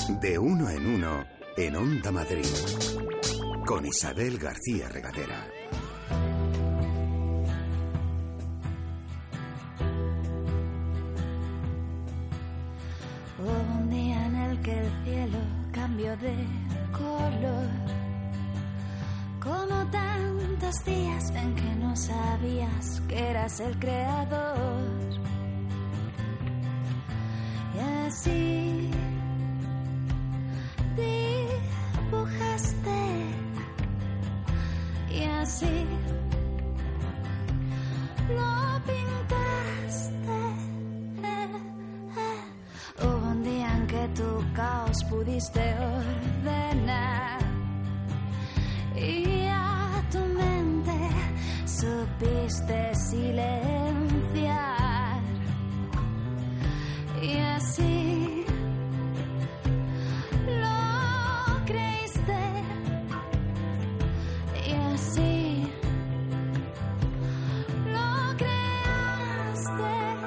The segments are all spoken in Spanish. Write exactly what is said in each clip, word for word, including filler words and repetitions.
De uno en uno, en Onda Madrid, con Isabel García Regadera. Hubo un día en el que el cielo cambió de color, como tantos días en que no sabías que eras el creador. Y así dibujaste, y así lo pintaste. Hubo un día en que tu caos pudiste ordenar, y a tu mente supiste silenciar. Y así lo creíste, y así lo creaste.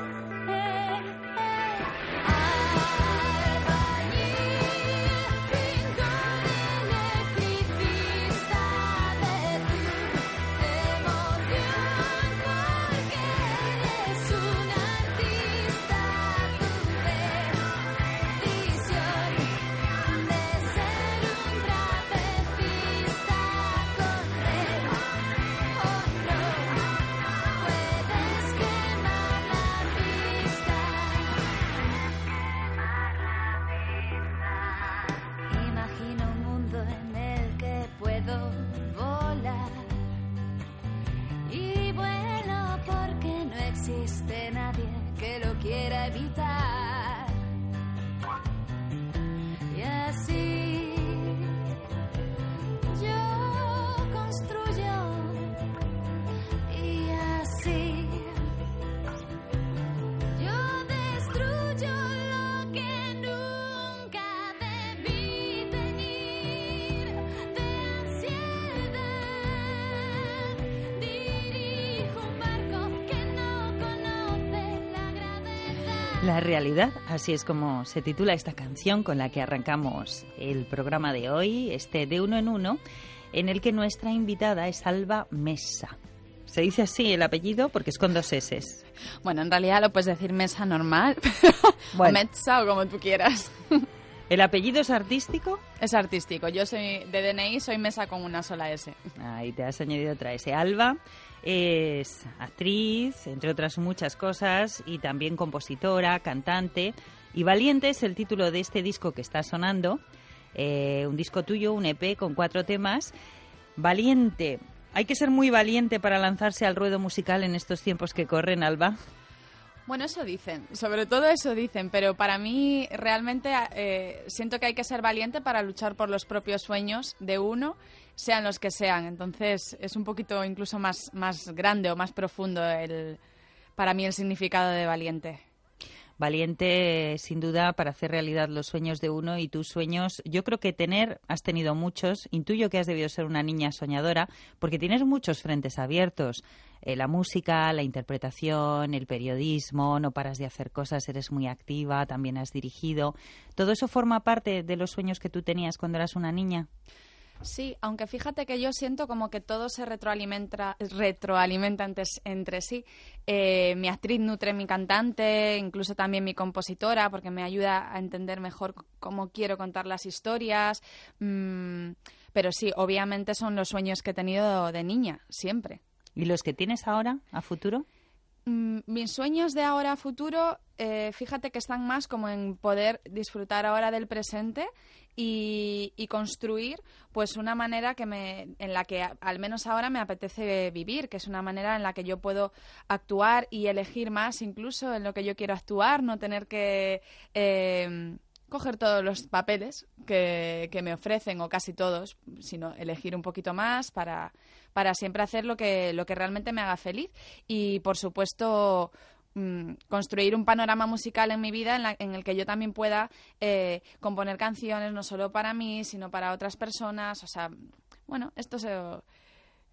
Albañil, pintor, electricista de tu emoción, porque eres un artista. Tu decisión de ser un trapecista con red o no, puedes quemar la pista. Imagino un mundo en el que puedo volar, y vuelo porque no existe nadie que lo quiera evitar. Y así yo construyo, y así yo destruyo lo que nunca debí tener de ansiedad. Dirijo un barco que no conoce la gravedad. La realidad, así es como se titula esta canción con la que arrancamos el programa de hoy, este De Uno en Uno, en el que nuestra invitada es Alba Mesa. Se dice así el apellido porque es con dos eses. Bueno, en realidad lo puedes decir Mesa normal, pero Bueno. o Metsa o como tú quieras. ¿El apellido es artístico? Es artístico. Yo soy de D N I, soy Mesa con una sola S. Ahí te has añadido otra S. Alba es actriz, entre otras muchas cosas, y también compositora, cantante. Y Valiente es el título de este disco que está sonando, eh, un disco tuyo, un E P con cuatro temas. Valiente. ¿Hay que ser muy valiente para lanzarse al ruedo musical en estos tiempos que corren, Alba? Bueno, eso dicen, sobre todo eso dicen, pero para mí realmente eh, siento que hay que ser valiente para luchar por los propios sueños de uno, sean los que sean. Entonces es un poquito incluso más, más grande o más profundo el, para mí el significado de valiente. Valiente, sin duda, para hacer realidad los sueños de uno, y tus sueños, yo creo que tener, has tenido muchos, intuyo que has debido ser una niña soñadora, porque tienes muchos frentes abiertos, eh, la música, la interpretación, el periodismo, no paras de hacer cosas, eres muy activa, también has dirigido. ¿Todo eso forma parte de los sueños que tú tenías cuando eras una niña? Sí, aunque fíjate que yo siento como que todo se retroalimenta, retroalimenta entre, entre sí. Eh, mi actriz nutre mi cantante, incluso también mi compositora, porque me ayuda a entender mejor cómo quiero contar las historias. Mm, pero sí, obviamente son los sueños que he tenido de niña, siempre. ¿Y los que tienes ahora, a futuro? Mm, mis sueños de ahora a futuro, eh, fíjate que están más como en poder disfrutar ahora del presente y, y construir pues una manera que me, en la que a- al menos ahora me apetece vivir, que es una manera en la que yo puedo actuar y elegir más incluso en lo que yo quiero actuar, no tener que eh, coger todos los papeles que, que me ofrecen, o casi todos, sino elegir un poquito más para, para siempre hacer lo que, lo que realmente me haga feliz. Y, por supuesto, mm, construir un panorama musical en mi vida en, la- en el que yo también pueda eh, componer canciones, no solo para mí, sino para otras personas. O sea, bueno, esto se...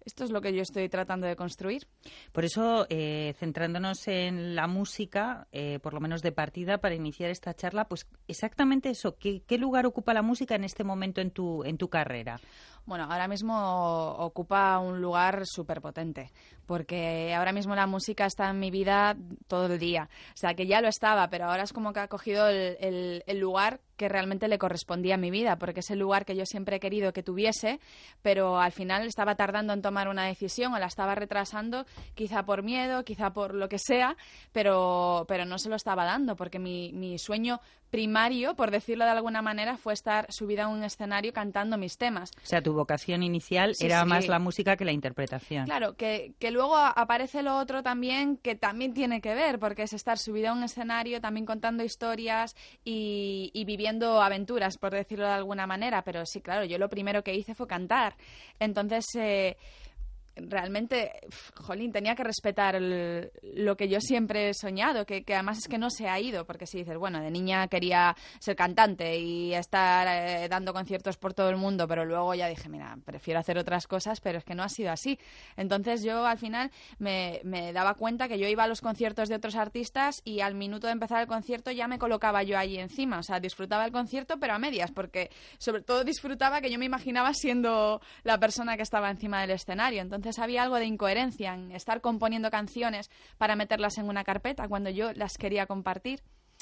esto es lo que yo estoy tratando de construir. Por eso, eh, centrándonos en la música, eh, por lo menos de partida, para iniciar esta charla, pues exactamente eso, ¿qué, qué lugar ocupa la música en este momento en tu, en tu carrera? Bueno, ahora mismo ocupa un lugar súper potente, porque ahora mismo la música está en mi vida todo el día. O sea, que ya lo estaba, pero ahora es como que ha cogido el, el, el lugar que realmente le correspondía a mi vida, porque es el lugar que yo siempre he querido que tuviese, pero al final estaba tardando en tomar una decisión o la estaba retrasando, quizá por miedo, quizá por lo que sea, pero, pero no se lo estaba dando, porque mi, mi sueño primario, por decirlo de alguna manera, fue estar subida a un escenario cantando mis temas. O sea, tu vocación inicial sí, era sí. más la música que la interpretación. Claro, que, que luego aparece lo otro también, que también tiene que ver, porque es estar subida a un escenario, también contando historias y, y viviendo aventuras, por decirlo de alguna manera. Pero sí, claro, yo lo primero que hice fue cantar. Entonces... Eh, realmente, jolín, tenía que respetar el, lo que yo siempre he soñado, que, que además es que no se ha ido, porque si dices, bueno, de niña quería ser cantante y estar eh, dando conciertos por todo el mundo, pero luego ya dije, mira, prefiero hacer otras cosas, pero es que no ha sido así. Entonces yo al final me, me daba cuenta que yo iba a los conciertos de otros artistas y al minuto de empezar el concierto ya me colocaba yo allí encima, o sea, disfrutaba el concierto pero a medias, porque sobre todo disfrutaba que yo me imaginaba siendo la persona que estaba encima del escenario. Entonces Entonces había algo de incoherencia en estar componiendo canciones para meterlas en una carpeta cuando yo las quería compartir.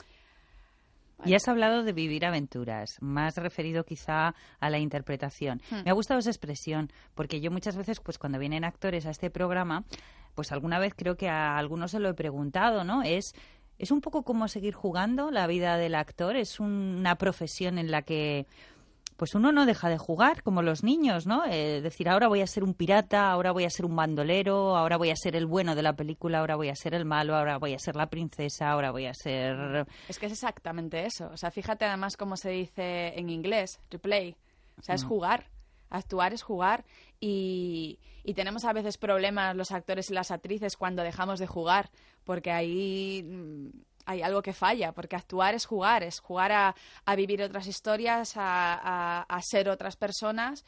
Y has hablado de vivir aventuras, más referido quizá a la interpretación. Hmm. Me ha gustado esa expresión, porque yo muchas veces, pues cuando vienen actores a este programa, pues alguna vez creo que a algunos se lo he preguntado, ¿no? Es, es un poco como seguir jugando la vida del actor, es una profesión en la que... pues uno no deja de jugar, como los niños, ¿no? Eh, decir, ahora voy a ser un pirata, ahora voy a ser un bandolero, ahora voy a ser el bueno de la película, ahora voy a ser el malo, ahora voy a ser la princesa, ahora voy a ser... Es que es exactamente eso. O sea, fíjate además cómo se dice en inglés, to play. O sea, es jugar. Actuar es jugar. Y, y tenemos a veces problemas los actores y las actrices cuando dejamos de jugar, porque ahí... hay algo que falla, porque actuar es jugar, es jugar a, a vivir otras historias, a, a, a ser otras personas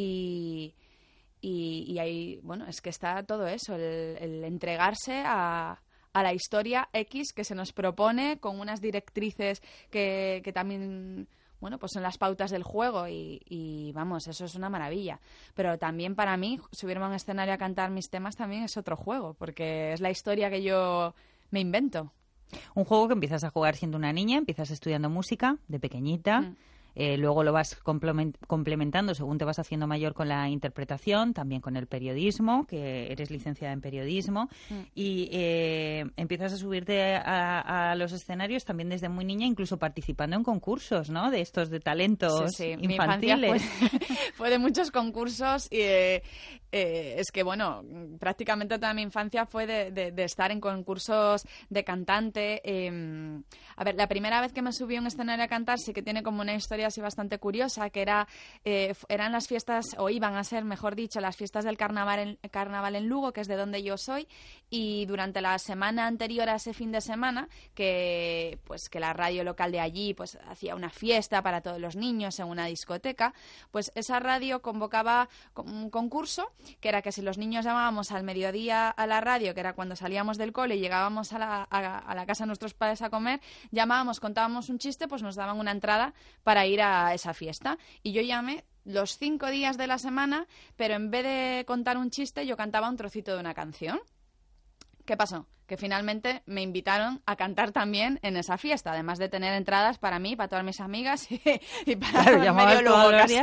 y, y, y ahí, bueno, es que está todo eso, el, el entregarse a, a la historia X que se nos propone con unas directrices que, que también... bueno, pues son las pautas del juego y, y, vamos, eso es una maravilla. Pero también para mí, subirme a un escenario a cantar mis temas también es otro juego, porque es la historia que yo me invento. Un juego que empiezas a jugar siendo una niña, empiezas estudiando música de pequeñita, mm. eh, luego lo vas complementando según te vas haciendo mayor con la interpretación, también con el periodismo, que eres licenciada en periodismo, mm. y eh, empiezas a subirte a, a los escenarios también desde muy niña, incluso participando en concursos, ¿no? De estos de talentos sí, sí. infantiles. Mi infancia fue, fue de muchos concursos y... Eh, Eh, es que, bueno, prácticamente toda mi infancia fue de, de, de estar en concursos de cantante. Eh, a ver, la primera vez que me subí a un escenario a cantar sí que tiene como una historia así bastante curiosa, que era eh, eran las fiestas, o iban a ser, mejor dicho, las fiestas del carnaval en, carnaval en Lugo, que es de donde yo soy, y durante la semana anterior a ese fin de semana, que pues que la radio local de allí pues hacía una fiesta para todos los niños en una discoteca, pues esa radio convocaba un concurso que era que si los niños llamábamos al mediodía a la radio, que era cuando salíamos del cole y llegábamos a la, a, a la casa de nuestros padres a comer, llamábamos, contábamos un chiste, pues nos daban una entrada para ir a esa fiesta. Y yo llamé los cinco días de la semana, pero en vez de contar un chiste, yo cantaba un trocito de una canción. ¿Qué pasó? Que finalmente me invitaron a cantar también en esa fiesta, además de tener entradas para mí, para todas mis amigas y, y para claro, medio Lugo casi.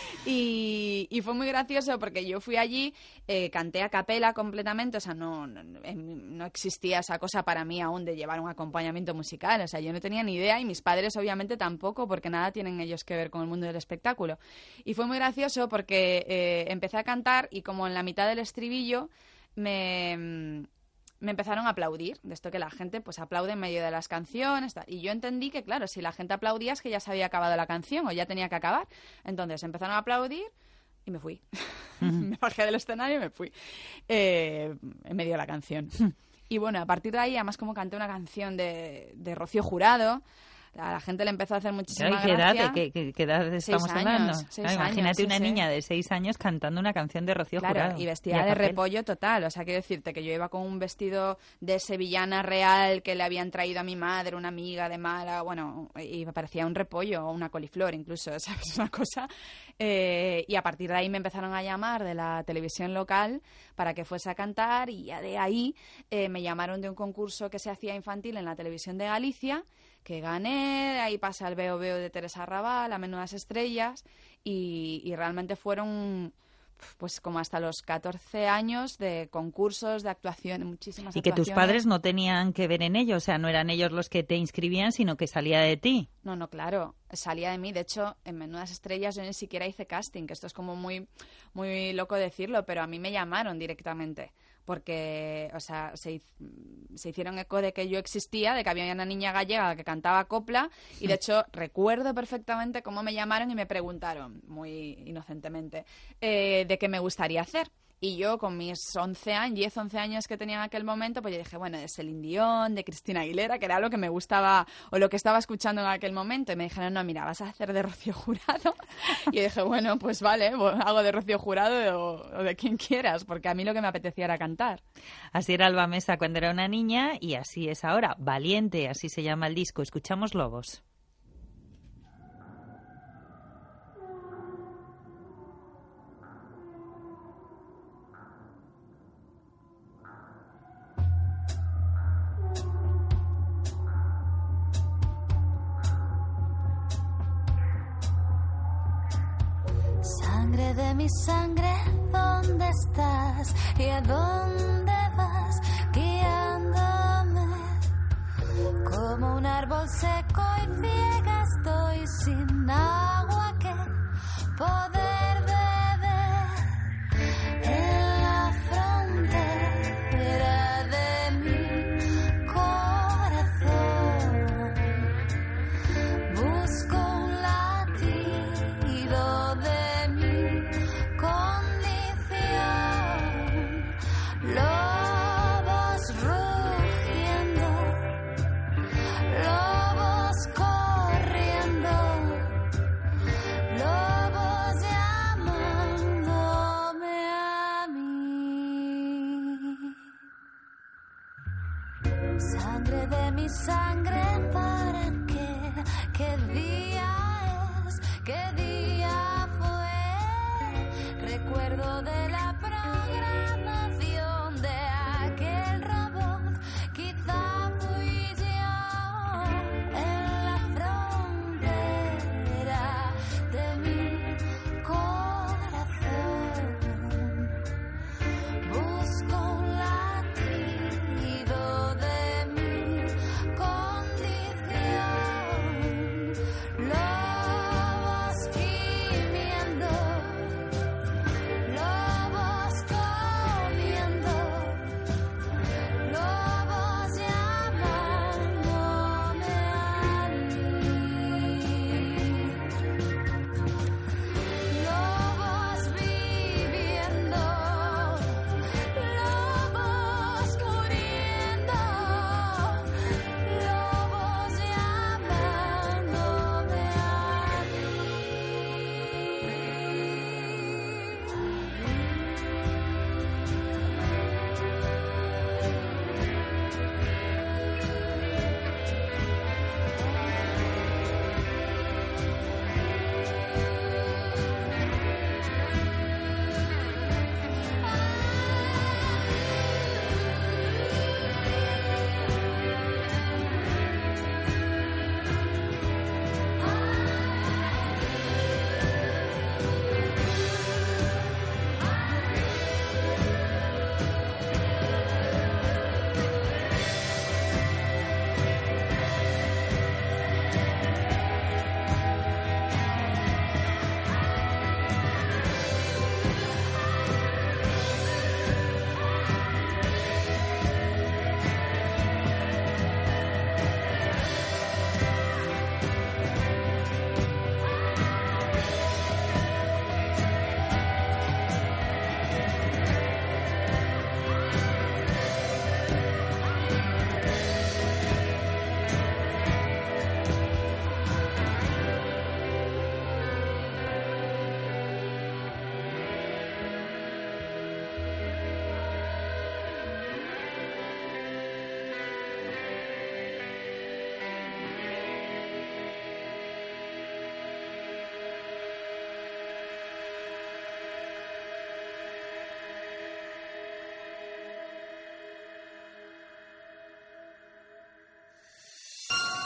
Y, y fue muy gracioso porque yo fui allí, eh, canté a capela completamente, o sea, no, no, no existía esa cosa para mí aún de llevar un acompañamiento musical, o sea, yo no tenía ni idea y mis padres obviamente tampoco, porque nada tienen ellos que ver con el mundo del espectáculo. Y fue muy gracioso porque eh, empecé a cantar y como en la mitad del estribillo me... me empezaron a aplaudir, de esto que la gente pues aplaude en medio de las canciones, tal. Y yo entendí que, claro, si la gente aplaudía es que ya se había acabado la canción o ya tenía que acabar. Entonces empezaron a aplaudir y me fui. Me bajé del escenario y me fui eh, en medio de la canción. Y bueno, a partir de ahí, además como canté una canción de, de Rocío Jurado, A la gente le empezó a hacer muchísima ¿Qué edad, gracia. ¿qué, qué, qué edad estamos años, hablando? seis Claro, imagínate años, una sí, niña sí. de seis años cantando una canción de Rocío Claro, Jurado. y vestida a de capela. repollo total. O sea, quiero decirte que yo iba con un vestido de sevillana real que le habían traído a mi madre, una amiga de Málaga, bueno, y me parecía un repollo o una coliflor incluso, ¿sabes? Una cosa. Eh, y a partir de ahí me empezaron a llamar de la televisión local para que fuese a cantar, y ya de ahí eh, me llamaron de un concurso que se hacía infantil en la televisión de Galicia, que gané, de ahí pasa el Veo Veo de Teresa Raval, a Menudas Estrellas, y, y realmente fueron pues como hasta los catorce años de concursos, de actuación, de muchísimas Y que tus actuaciones. padres no tenían que ver en ello, o sea, no eran ellos los que te inscribían, sino que salía de ti. No, no, claro, salía de mí. De hecho, en Menudas Estrellas yo ni siquiera hice casting, que esto es como muy, muy loco decirlo, pero a mí me llamaron directamente. Porque, o sea, se, se hicieron eco de que yo existía, de que había una niña gallega que cantaba copla, y de hecho recuerdo perfectamente cómo me llamaron y me preguntaron, muy inocentemente, eh, de qué me gustaría hacer. Y yo, con mis once años, diez, once años que tenía en aquel momento, pues yo dije, bueno, de Celine Dion, de Cristina Aguilera, que era lo que me gustaba o lo que estaba escuchando en aquel momento. Y me dijeron, no, mira, vas a hacer de Rocío Jurado. Y yo dije, bueno, pues vale, pues hago de Rocío Jurado o, o de quien quieras, porque a mí lo que me apetecía era cantar. Así era Alba Mesa cuando era una niña y así es ahora. Valiente, así se llama el disco. Escuchamos Lobos. Sangre de mi sangre, ¿dónde estás? ¿Y a dónde vas? Guiándome como un árbol seco y ciega estoy, sin agua que poder beber en la frontera de mi corazón. Busco un latido de lobos rugiendo, lobos corriendo, lobos llamándome a mí. Sangre de mi sangre, ¿para qué? ¿Qué día es? ¿Qué día fue? Recuerdo de la programación de aquel robot, quizá fui yo en la frontera de mi corazón. Busco un latido de mi condición.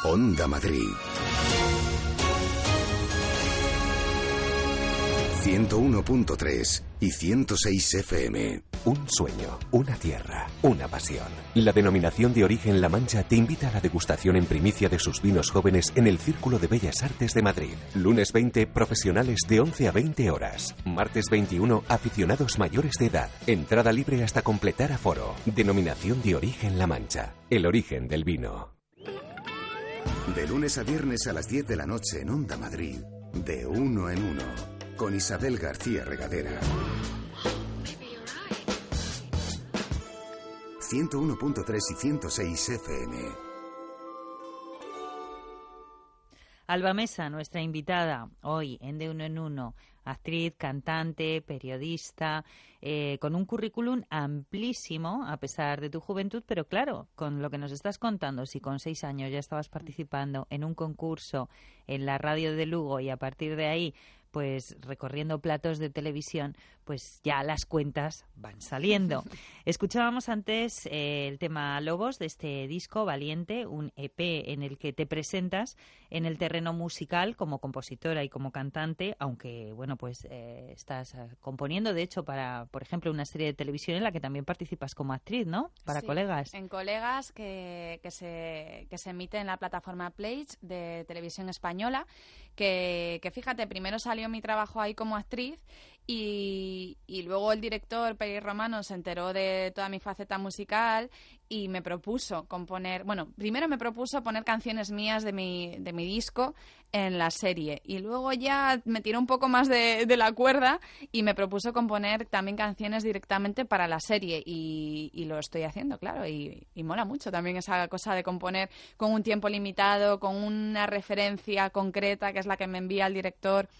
Onda Madrid. ciento uno punto tres y ciento seis F M. Un sueño, una tierra, una pasión. La denominación de origen La Mancha te invita a la degustación en primicia de sus vinos jóvenes en el Círculo de Bellas Artes de Madrid. Lunes veinte, profesionales de once a veinte horas. Martes veintiuno, aficionados mayores de edad. Entrada libre hasta completar aforo. Denominación de origen La Mancha. El origen del vino. De lunes a viernes a las diez de la noche en Onda Madrid. De uno en uno. Con Isabel García Regadera. ciento uno punto tres y ciento seis F M. Alba Mesa, nuestra invitada hoy en De Uno en Uno, actriz, cantante, periodista, eh, con un currículum amplísimo a pesar de tu juventud, pero claro, con lo que nos estás contando, si con seis años ya estabas participando en un concurso en la radio de Lugo y a partir de ahí pues recorriendo platos de televisión, pues ya las cuentas van saliendo. Escuchábamos antes eh, el tema Lobos de este disco Valiente, un E P en el que te presentas en el terreno musical como compositora y como cantante, aunque bueno, pues eh, estás eh, componiendo, de hecho, para, por ejemplo, una serie de televisión en la que también participas como actriz, ¿no? Para sí, Colegas. En Colegas, que, que, se, que se emite en la plataforma Playge de Televisión Española, que, que fíjate, primero salió mi trabajo ahí como actriz y, y luego el director Peri Romano se enteró de toda mi faceta musical y me propuso componer, bueno, primero me propuso poner canciones mías de mi, de mi disco en la serie y luego ya me tiró un poco más de, de la cuerda y me propuso componer también canciones directamente para la serie y, y lo estoy haciendo, claro, y, y mola mucho también esa cosa de componer con un tiempo limitado, con una referencia concreta que es la que me envía el director.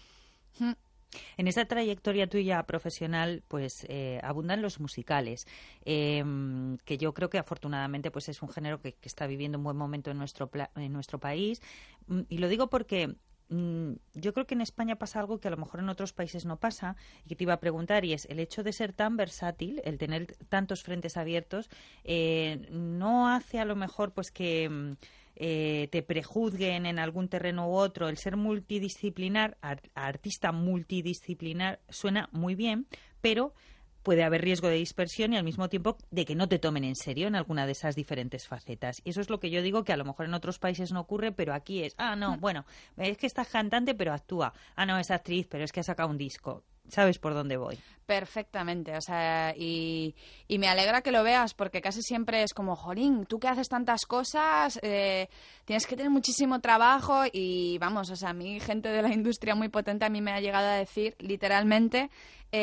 En esa trayectoria tuya profesional, pues eh, abundan los musicales, eh, que yo creo que afortunadamente pues es un género que, que está viviendo un buen momento en nuestro pla- en nuestro país. Y lo digo porque mm, yo creo que en España pasa algo que a lo mejor en otros países no pasa y que te iba a preguntar, y es el hecho de ser tan versátil, el tener tantos frentes abiertos, eh, no hace a lo mejor pues que Eh, te prejuzguen en algún terreno u otro. El ser multidisciplinar, art- artista multidisciplinar, suena muy bien, pero puede haber riesgo de dispersión y al mismo tiempo de que no te tomen en serio en alguna de esas diferentes facetas. Y eso es lo que yo digo, que a lo mejor en otros países no ocurre, pero aquí es, ah, no, bueno, es que estás cantante pero actúa. Ah, no, es actriz, pero es que ha sacado un disco. ¿Sabes por dónde voy? Perfectamente, o sea, y, y me alegra que lo veas porque casi siempre es como, jolín, tú que haces tantas cosas, eh, tienes que tener muchísimo trabajo y vamos, o sea, a mí gente de la industria muy potente a mí me ha llegado a decir literalmente,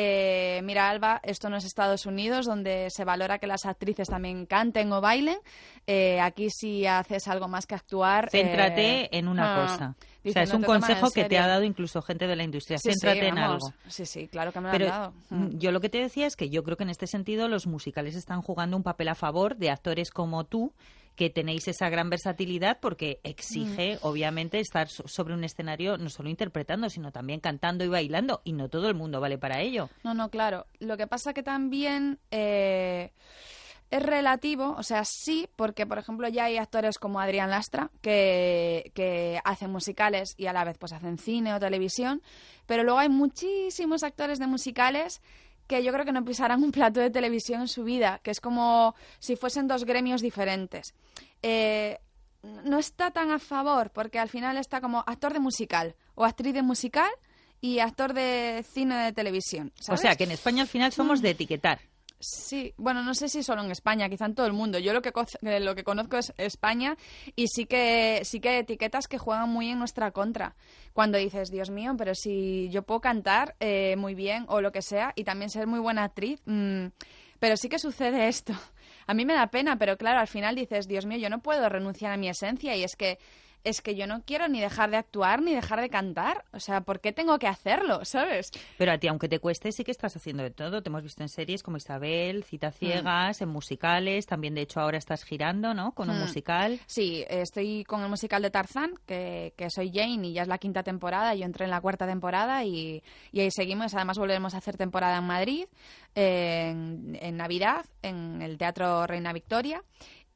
eh, mira Alba, esto no es Estados Unidos donde se valora que las actrices también canten o bailen, eh, aquí si haces algo más que actuar... Céntrate eh, en una ah, cosa. dice, o sea, es no un te toman consejo en que te serio. ha dado incluso gente de la industria. Sí, Céntrate sí, en vamos. algo. Sí, sí, claro que me lo Pero han dado. mm, yo lo que te decía es que yo creo que en este sentido los musicales están jugando un papel a favor de actores como tú, que tenéis esa gran versatilidad porque exige, mm. obviamente, estar so- sobre un escenario no solo interpretando, sino también cantando y bailando, y no todo el mundo vale para ello. No, no, claro. Lo que pasa que también... Eh... Es relativo, o sea, sí, porque, por ejemplo, ya hay actores como Adrián Lastra que, que hacen musicales y a la vez pues hacen cine o televisión, pero luego hay muchísimos actores de musicales que yo creo que no pisarán un plato de televisión en su vida, que es como si fuesen dos gremios diferentes. Eh, no está tan a favor, porque al final está como actor de musical o actriz de musical y actor de cine o de televisión, ¿sabes? O sea, que en España al final somos de etiquetar. Sí, bueno, no sé si solo en España, quizá en todo el mundo. Yo lo que co- lo que conozco es España y sí que sí que hay etiquetas que juegan muy en nuestra contra. Cuando dices, Dios mío, pero si yo puedo cantar eh, muy bien o lo que sea y también ser muy buena actriz, mmm, pero sí que sucede esto. A mí me da pena, pero claro, al final dices, Dios mío, yo no puedo renunciar a mi esencia y es que es que yo no quiero ni dejar de actuar ni dejar de cantar. O sea, ¿por qué tengo que hacerlo? ¿Sabes? Pero a ti, aunque te cueste, sí que estás haciendo de todo. Te hemos visto en series como Isabel, Citas Ciegas, mm. en musicales. También, de hecho, ahora estás girando, ¿no? Con un mm. musical. Sí, estoy con el musical de Tarzán, que, que soy Jane y ya es la quinta temporada. Yo entré en la cuarta temporada y, y ahí seguimos. Además, volveremos a hacer temporada en Madrid, en, en Navidad, en el Teatro Reina Victoria.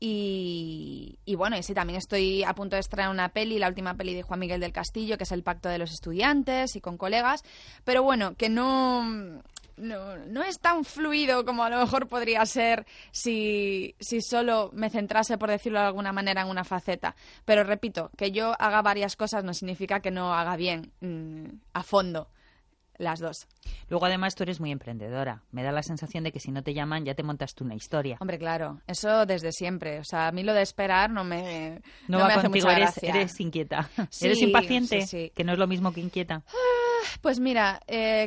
Y, y bueno, y sí, también estoy a punto de estrenar una peli, la última peli de Juan Miguel del Castillo, que es El Pacto de los Estudiantes, y con colegas. Pero bueno, que no, no, no es tan fluido como a lo mejor podría ser si, si solo me centrase, por decirlo de alguna manera, en una faceta. Pero repito, que yo haga varias cosas no significa que no haga bien mmm, a fondo las dos. Luego, además, tú eres muy emprendedora. Me da la sensación de que si no te llaman, ya te montas tú una historia. Hombre, claro. Eso desde siempre. O sea, a mí lo de esperar no me No, no va me hace contigo, mucha eres, gracia. eres inquieta. Sí, ¿Eres impaciente? sí, sí. Que no es lo mismo que inquieta. Pues mira, eh,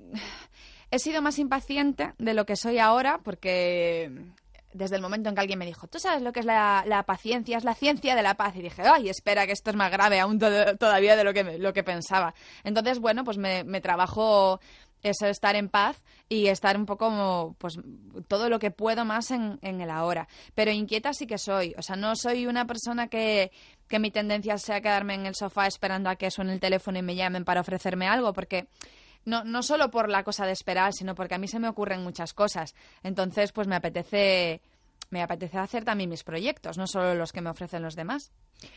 he sido más impaciente de lo que soy ahora porque desde el momento en que alguien me dijo, ¿tú sabes lo que es la, la paciencia? Es la ciencia de la paz. Y dije, ay, espera, que esto es más grave aún to- todavía de lo que, lo que pensaba. Entonces, bueno, pues me, me trabajo eso, estar en paz y estar un poco como, pues, todo lo que puedo más en, en el ahora. Pero inquieta sí que soy. O sea, no soy una persona que, que mi tendencia sea quedarme en el sofá esperando a que suene el teléfono y me llamen para ofrecerme algo, porque no, no solo por la cosa de esperar, sino porque a mí se me ocurren muchas cosas. Entonces, pues me apetece, me apetece hacer también mis proyectos, no solo los que me ofrecen los demás.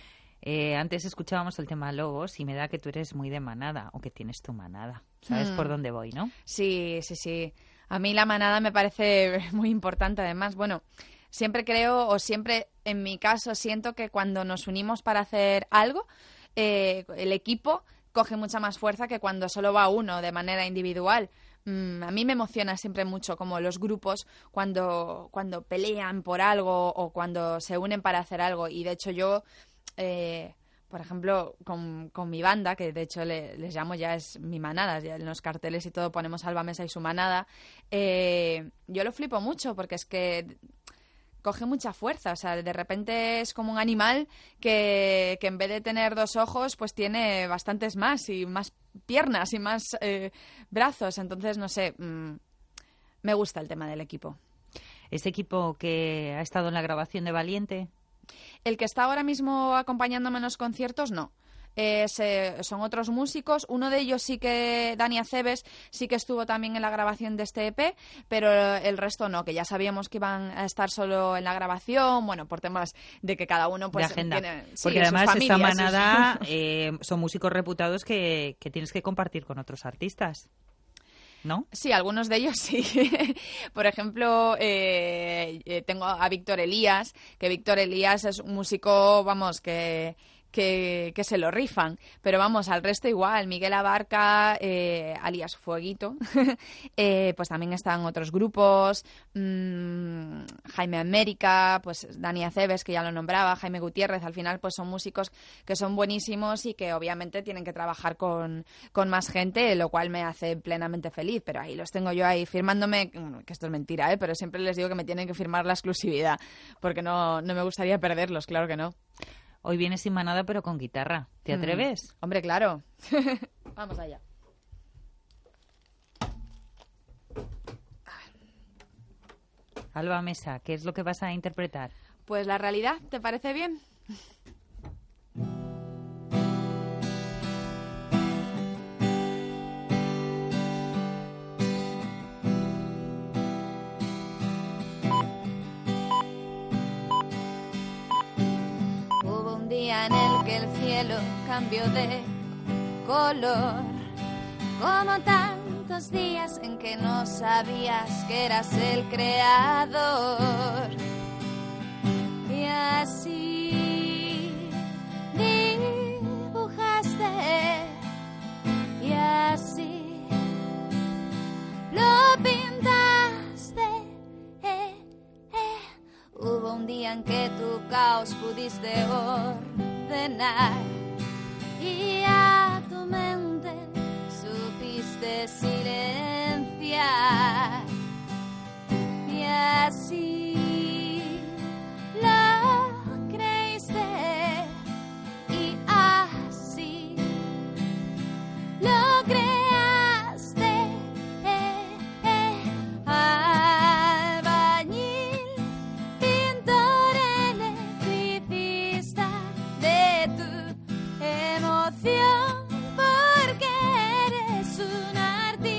Eh, antes escuchábamos el tema lobos y me da que tú eres muy de manada o que tienes tu manada. ¿Sabes Hmm. por dónde voy, no? Sí, sí, sí. A mí la manada me parece muy importante. Además, bueno, siempre creo, o siempre en mi caso siento que cuando nos unimos para hacer algo, eh, el equipo coge mucha más fuerza que cuando solo va uno de manera individual. Mm, a mí me emociona siempre mucho como los grupos cuando, cuando pelean por algo o cuando se unen para hacer algo. Y de hecho yo, eh, por ejemplo, con, con mi banda, que de hecho le, les llamo ya es mi manada, ya en los carteles y todo ponemos Alba Mesa y su manada, eh, yo lo flipo mucho porque es que coge mucha fuerza, o sea, de repente es como un animal que, que en vez de tener dos ojos, pues tiene bastantes más y más piernas y más eh, brazos, entonces, no sé, mmm, me gusta el tema del equipo. ¿Ese equipo que ha estado en la grabación de Valiente? El que está ahora mismo acompañándome en los conciertos, no. Eh, se, son otros músicos. Uno de ellos sí que, Dani Aceves, sí que estuvo también en la grabación de este E P, pero el resto no, que ya sabíamos que iban a estar solo en la grabación, bueno, por temas de que cada uno pues de agenda. tiene sí, porque sus además familias, esta sus- manada eh, son músicos reputados que, que tienes que compartir con otros artistas, ¿no? Sí, algunos de ellos sí. Por ejemplo, eh, eh, tengo a Víctor Elías, que Víctor Elías es un músico, vamos, que... Que, que se lo rifan, pero vamos, al resto igual. Miguel Abarca, eh, alias Fueguito, eh, pues también están otros grupos, mmm, Jaime América, pues Dani Aceves, que ya lo nombraba, Jaime Gutiérrez, al final pues son músicos que son buenísimos y que obviamente tienen que trabajar con, con más gente, lo cual me hace plenamente feliz, pero ahí los tengo yo ahí firmándome, que esto es mentira, ¿eh? Pero siempre les digo que me tienen que firmar la exclusividad, porque no, no me gustaría perderlos, claro que no. Hoy vienes sin manada pero con guitarra. ¿Te atreves? Mm, hombre, claro. Vamos allá. Alba Mesa, ¿qué es lo que vas a interpretar? Pues la realidad, ¿te parece bien? Hubo un día en el que el cielo cambió de color, como tantos días en que no sabías que eras el creador. Y así dibujaste, y así lo pintaste. Eh, eh. Hubo un día en que tu caos pudiste ordenar y a tu mente supiste silenciar. Y así lo creíste, y así lo creaste. Eh, eh. Albañil, pintor, electricista de tu emoción, porque eres un artista.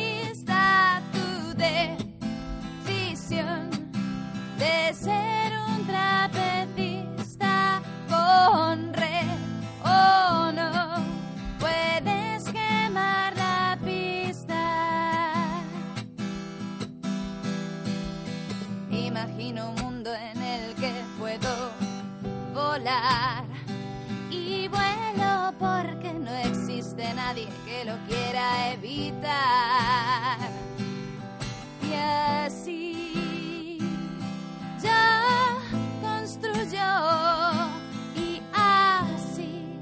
lo quiera evitar. Y así ya construyó, y así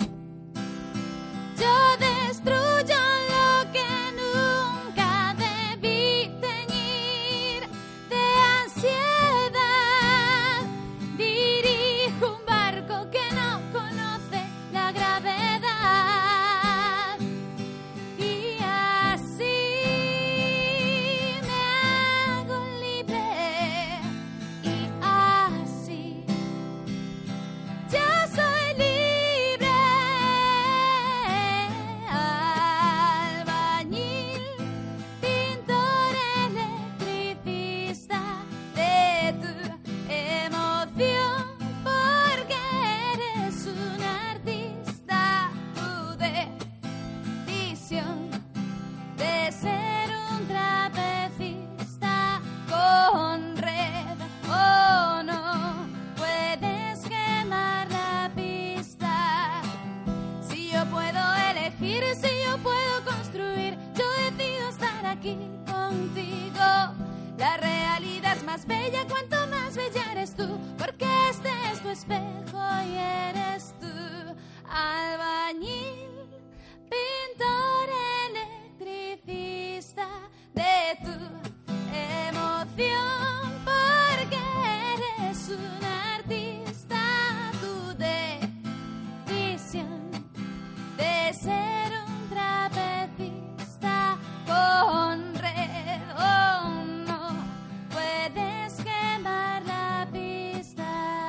yo destruyo lo que nunca debí teñir de ansiedad. Dirijo un barco que no conoce la gravedad. Y así me hago libre. Y así ya soy libre. Albañil, pintor, electricista de tu emoción, porque eres un artista. Tu decisión de ser un trapecista con red o no, puedes quemar la pista. Si yo puedo elegir, si yo puedo construir, yo decido estar aquí contigo. La realidad es más bella cuanto más bella eres tú, porque este es tu espejo y eres tú. Albañil, pintor, electricista de tu emoción, porque eres un artista. Tu decisión de ser un trapecista con red o no, puedes quemar la pista.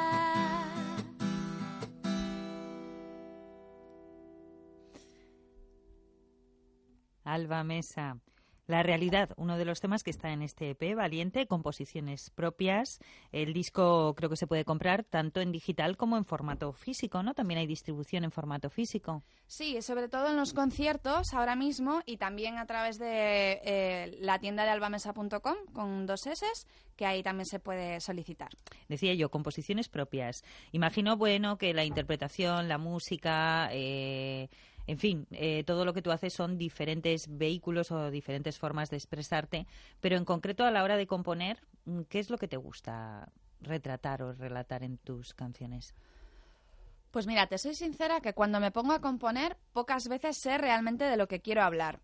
Alba Mesa. La realidad, uno de los temas que está en este E P, Valiente, composiciones propias. El disco creo que se puede comprar tanto en digital como en formato físico, ¿no? También hay distribución en formato físico. Sí, sobre todo en los conciertos ahora mismo, y también a través de eh, la tienda de albamesa punto com con dos S, que ahí también se puede solicitar. Decía yo, composiciones propias. Imagino, bueno, que la interpretación, la música... Eh, En fin, eh, todo lo que tú haces son diferentes vehículos o diferentes formas de expresarte, pero en concreto a la hora de componer, ¿qué es lo que te gusta retratar o relatar en tus canciones? Pues mira, te soy sincera que cuando me pongo a componer, pocas veces sé realmente de lo que quiero hablar.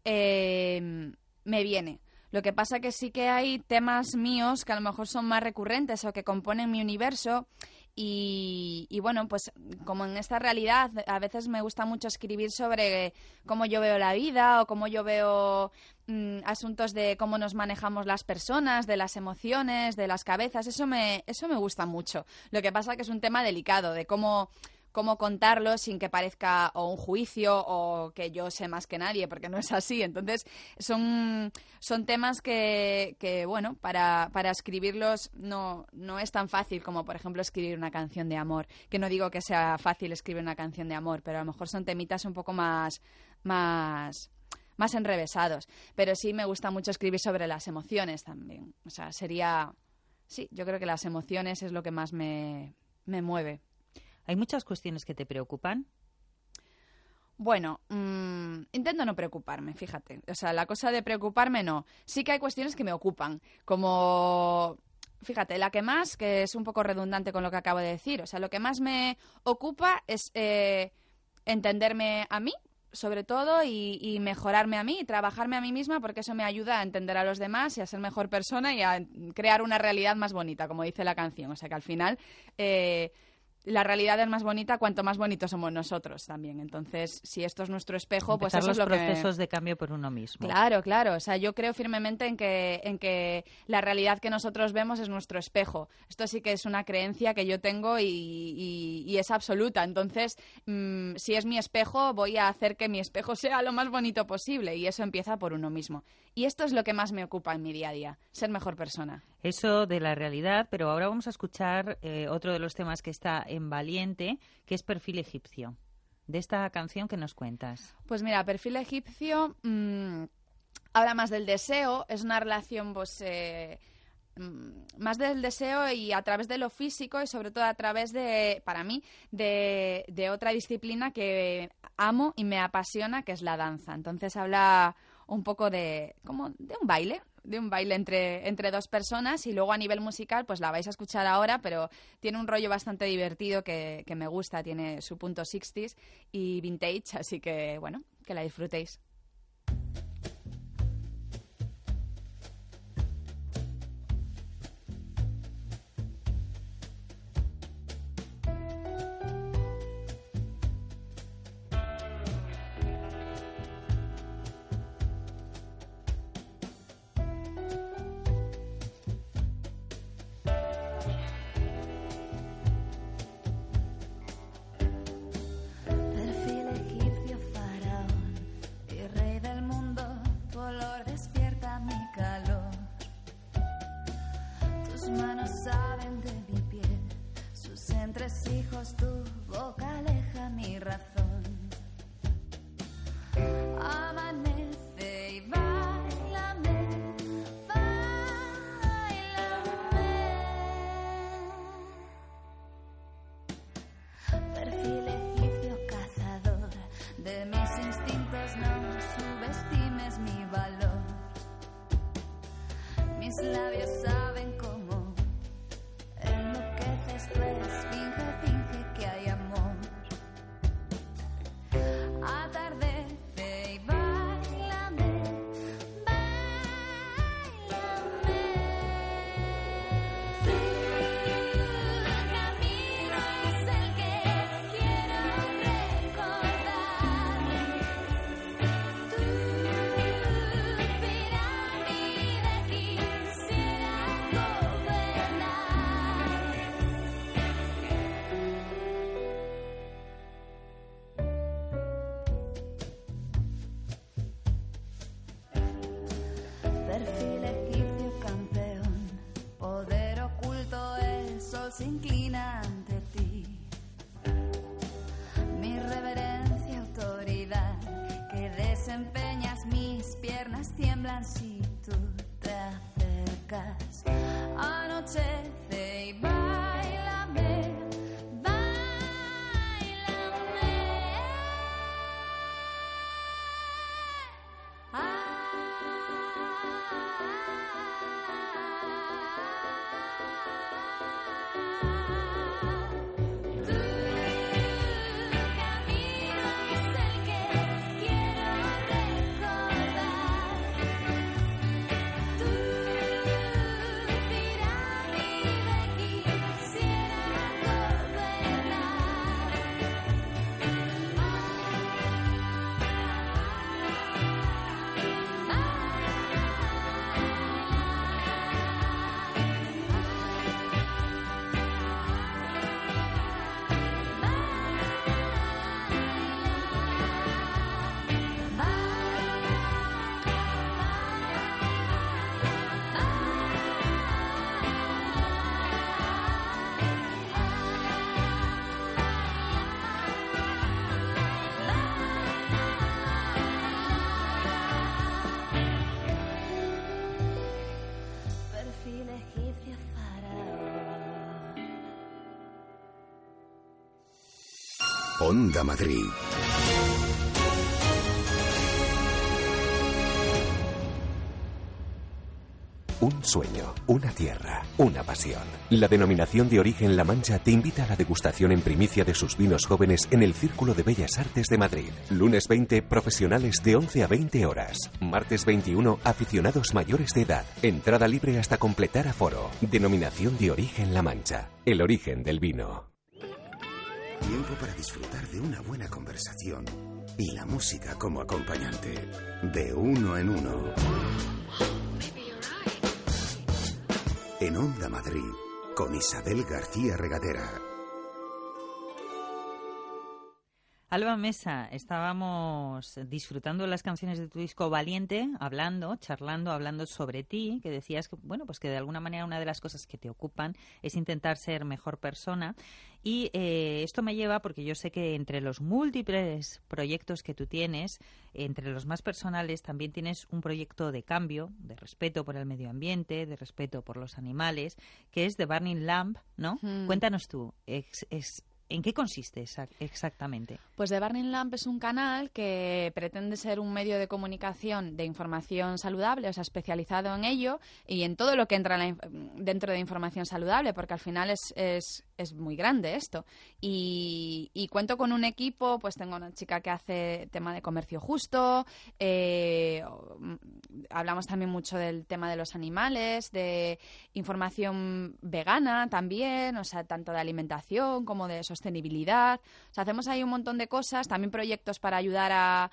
Eh, me viene. Lo que pasa que sí que hay temas míos que a lo mejor son más recurrentes o que componen mi universo. Y, y bueno, pues como en esta realidad a veces me gusta mucho escribir sobre cómo yo veo la vida o cómo yo veo mm, asuntos de cómo nos manejamos las personas, de las emociones, de las cabezas. Eso me, eso me gusta mucho. Lo que pasa que es un tema delicado de cómo... cómo contarlo sin que parezca o un juicio o que yo sé más que nadie, porque no es así. Entonces, son, son temas que, que bueno, para, para escribirlos no, no es tan fácil como, por ejemplo, escribir una canción de amor. Que no digo que sea fácil escribir una canción de amor, pero a lo mejor son temitas un poco más... más más enrevesados. Pero sí me gusta mucho escribir sobre las emociones también. O sea, sería... Sí, yo creo que las emociones es lo que más me, me mueve. ¿Hay muchas cuestiones que te preocupan? Bueno, mmm, intento no preocuparme, fíjate. O sea, la cosa de preocuparme no. Sí que hay cuestiones que me ocupan, como... Fíjate, la que más, que es un poco redundante con lo que acabo de decir, o sea, lo que más me ocupa es eh, entenderme a mí, sobre todo, y, y mejorarme a mí, y trabajarme a mí misma, porque eso me ayuda a entender a los demás y a ser mejor persona y a crear una realidad más bonita, como dice la canción. O sea, que al final... Eh, la realidad es más bonita cuanto más bonitos somos nosotros también. Entonces, si esto es nuestro espejo, Empezar pues eso los es lo procesos que... de cambio por uno mismo. Claro, claro. O sea, yo creo firmemente en que, en que la realidad que nosotros vemos es nuestro espejo. Esto sí que es una creencia que yo tengo y, y, y es absoluta. Entonces, mmm, si es mi espejo, voy a hacer que mi espejo sea lo más bonito posible. Y eso empieza por uno mismo. Y esto es lo que más me ocupa en mi día a día, ser mejor persona. Eso de la realidad, pero ahora vamos a escuchar eh, otro de los temas que está en Valiente, que es Perfil Egipcio. De esta canción, ¿qué nos cuentas? Pues mira, Perfil Egipcio mmm, habla más del deseo, es una relación pues, eh, más del deseo y a través de lo físico y sobre todo a través de, para mí, de, de otra disciplina que amo y me apasiona, que es la danza. Entonces habla un poco de, como de un baile, de un baile entre, entre dos personas, y luego a nivel musical pues la vais a escuchar ahora, pero tiene un rollo bastante divertido que, que me gusta, tiene su punto sesenta y vintage, así que bueno, que la disfrutéis. Se inclina ante ti. Mi reverencia, autoridad, que desempeñas, mis piernas tiemblan si tú te acercas. Anochece y báilame, báilame. Ah. Onda Madrid. Un sueño, una tierra, una pasión. La denominación de origen La Mancha te invita a la degustación en primicia de sus vinos jóvenes en el Círculo de Bellas Artes de Madrid. Lunes veinte, profesionales de once a veinte horas. Martes veintiuno, aficionados mayores de edad. Entrada libre hasta completar aforo. Denominación de origen La Mancha. El origen del vino. Tiempo para disfrutar de una buena conversación y la música como acompañante. De uno en uno. En Onda Madrid, con Isabel García Regadera. Alba Mesa, estábamos disfrutando las canciones de tu disco Valiente, hablando, charlando, hablando sobre ti, que decías que, bueno, pues que de alguna manera una de las cosas que te ocupan es intentar ser mejor persona. Y eh, esto me lleva, porque yo sé que entre los múltiples proyectos que tú tienes, entre los más personales, también tienes un proyecto de cambio, de respeto por el medio ambiente, de respeto por los animales, que es The Burning Lamp, ¿no? Mm. Cuéntanos tú, es, es ¿en qué consiste exactamente? Pues The Burning Lamp es un canal que pretende ser un medio de comunicación de información saludable, o sea, especializado en ello y en todo lo que entra en la, dentro de información saludable, porque al final es, es, es muy grande esto. Y, y cuento con un equipo, pues tengo una chica que hace tema de comercio justo, eh, hablamos también mucho del tema de los animales, de información vegana también, o sea, tanto de alimentación como de sostenibilidad. O sea, hacemos ahí un montón de cosas, también proyectos para ayudar a,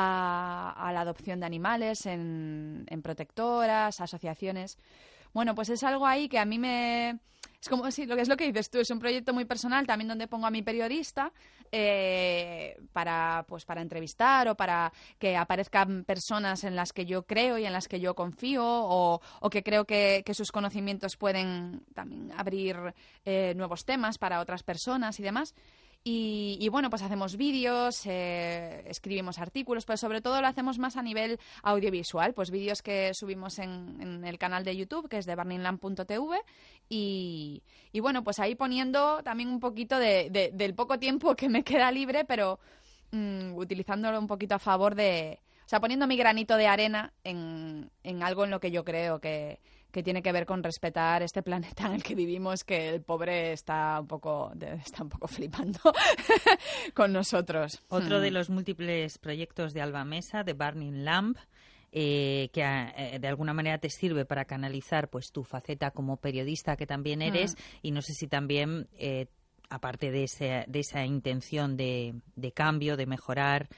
a, a la adopción de animales en, en protectoras, asociaciones. Bueno, pues es algo ahí que a mí me... Es como sí, lo que es lo que dices tú, es un proyecto muy personal también donde pongo a mi periodista eh, para, pues, para entrevistar o para que aparezcan personas en las que yo creo y en las que yo confío o, o que creo que, que sus conocimientos pueden también abrir eh, nuevos temas para otras personas y demás. Y, y bueno, pues hacemos vídeos, eh, escribimos artículos, pero sobre todo lo hacemos más a nivel audiovisual, pues vídeos que subimos en, en el canal de YouTube, que es de burning lamp punto t v, y, y bueno, pues ahí poniendo también un poquito de, de, del poco tiempo que me queda libre, pero mmm, utilizándolo un poquito a favor de... O sea, poniendo mi granito de arena en, en algo en lo que yo creo que... que tiene que ver con respetar este planeta en el que vivimos, que el pobre está un poco está un poco flipando con nosotros. Otro de los múltiples proyectos de Alba Mesa, The Burning Lamp, eh, que eh, de alguna manera te sirve para canalizar pues tu faceta como periodista que también eres, mm. y no sé si también, eh, aparte de, ese, de esa intención de, de cambio, de mejorar,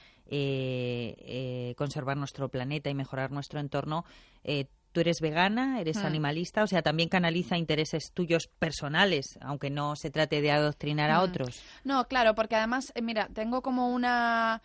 eh, eh, conservar nuestro planeta y mejorar nuestro entorno, eh, tú eres vegana, eres mm. animalista, o sea, también canaliza intereses tuyos personales, aunque no se trate de adoctrinar mm. a otros. No, claro, porque además, eh, mira, tengo como una,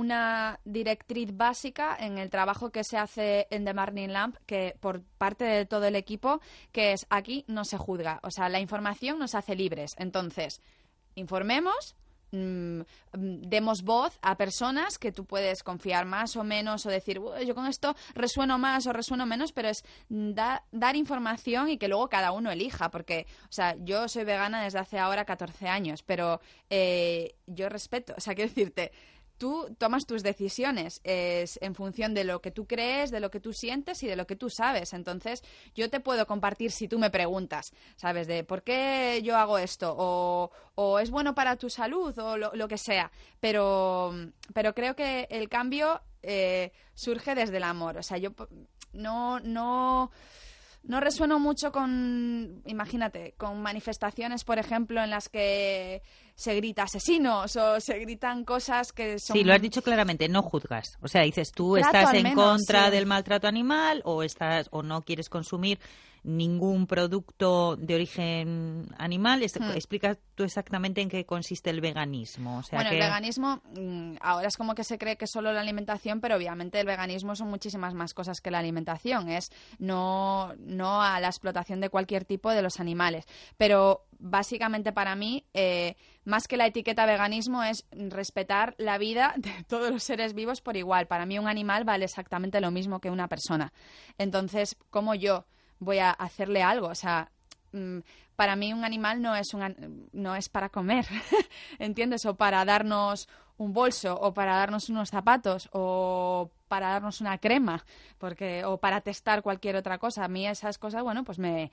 una directriz básica en el trabajo que se hace en The Burning Lamp, que por parte de todo el equipo, que es aquí no se juzga, o sea, la información nos hace libres. Entonces, informemos, Mm, demos voz a personas que tú puedes confiar más o menos o decir, yo con esto resueno más o resueno menos, pero es da, dar información y que luego cada uno elija, porque, o sea, yo soy vegana desde hace ahora catorce años, pero eh, yo respeto, o sea, quiero decirte, tú tomas tus decisiones es en función de lo que tú crees, de lo que tú sientes y de lo que tú sabes. Entonces, yo te puedo compartir si tú me preguntas, ¿sabes? De por qué yo hago esto o, o es bueno para tu salud o lo, lo que sea. Pero, pero creo que el cambio eh, surge desde el amor. O sea, yo no... no No resueno mucho con, imagínate, con manifestaciones, por ejemplo, en las que se grita asesinos o se gritan cosas que son... Sí, lo has dicho claramente, no juzgas. O sea, dices, tú estás en menos, contra sí. del maltrato animal o estás o no quieres consumir ningún producto de origen animal. Es, hmm. Explica tú exactamente en qué consiste el veganismo. O sea, bueno, que... el veganismo ahora es como que se cree que es solo la alimentación, pero obviamente el veganismo son muchísimas más cosas que la alimentación. Es no, no a la explotación de cualquier tipo de los animales. Pero básicamente para mí, eh, más que la etiqueta veganismo, es respetar la vida de todos los seres vivos por igual. Para mí un animal vale exactamente lo mismo que una persona. Entonces, ¿cómo yo voy a hacerle algo? O sea, mmm, para mí un animal no es, un, no es para comer, ¿entiendes? O para darnos un bolso, o para darnos unos zapatos, o para darnos una crema, porque o para testar cualquier otra cosa. A mí esas cosas, bueno, pues me,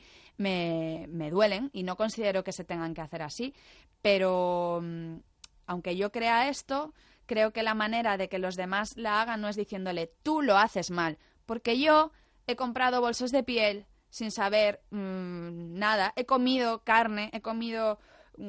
me, me duelen y no considero que se tengan que hacer así. Pero mmm, aunque yo crea esto, creo que la manera de que los demás la hagan no es diciéndole, tú lo haces mal, porque yo he comprado bolsos de piel sin saber mmm, nada, he comido carne, he comido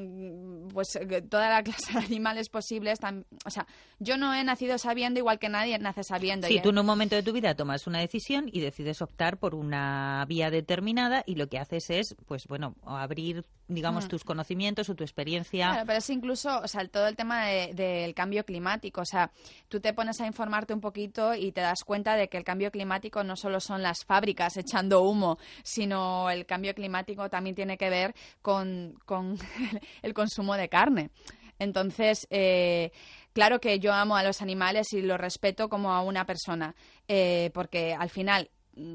mmm, pues toda la clase de animales posibles, tam- o sea, yo no he nacido sabiendo igual que nadie nace sabiendo. Sí, y tú en un momento de tu vida tomas una decisión y decides optar por una vía determinada y lo que haces es, pues bueno, abrir digamos, Mm. tus conocimientos o tu experiencia. Claro, pero es incluso, o sea, todo el tema de- del cambio climático. O sea, tú te pones a informarte un poquito y te das cuenta de que el cambio climático no solo son las fábricas echando humo, sino el cambio climático también tiene que ver con, con el consumo de carne. Entonces, eh, claro que yo amo a los animales y los respeto como a una persona, eh, porque al final